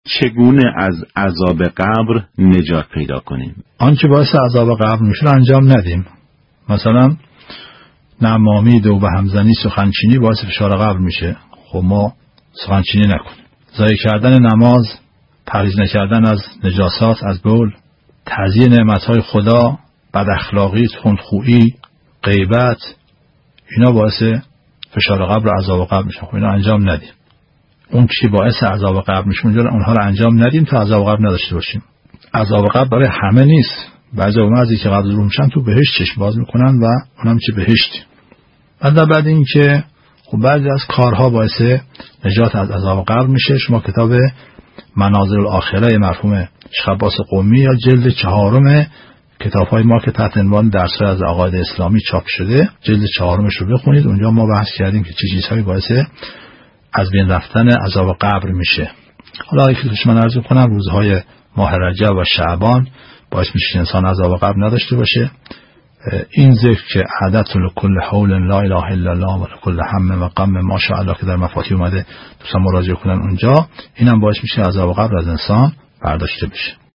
چگونه از عذاب قبر نجات پیدا کنیم؟ آنچه باعث عذاب قبر میشه انجام ندیم. مثلا نمامید و به همزنی، سخنچینی باعث فشار قبر میشه. خب ما سخنچینی نکنیم. ضایع کردن نماز، پرهیز نکردن از نجاسات، از بول، تضییع نعمتهای خدا، بد اخلاقی، تندخویی، غیبت، اینا باعث فشار قبر و عذاب قبر میشه. خب اینا انجام ندیم. اون چی باعث عذاب قبر میشه اونها رو انجام ندیم تا عذاب قبر نداشته باشیم. عذاب قبر برای همه نیست. بعضی اومدی که قبر رو میشن تو بهشت چشم باز میکنن و اونم چه بهشتی. بعد این که خب بعضی از کارها باعث نجات از عذاب قبر میشه. شما کتاب منازل الاخره مرحوم شیخ عباس قمی یا جلد 4 کتاب‌های ما که تحت عنوان درس‌های از عقاید اسلامی چاپ شده، جلد 4 رو بخونید. اونجا ما بحث کردیم که چه چیزهایی باعث از بین رفتن عذاب قبر میشه. حالا اگه من عرض کنم روزهای ماه رجب و شعبان باعث میشه انسان عذاب قبر نداشته باشه. این ذکر که عادت لکل حول لا اله الا الله و لکل هم و غم ما شاء الله که در مفاتیح اومده دوستان مراجعه کنن اونجا، اینم باعث میشه عذاب قبر از انسان برداشته بشه.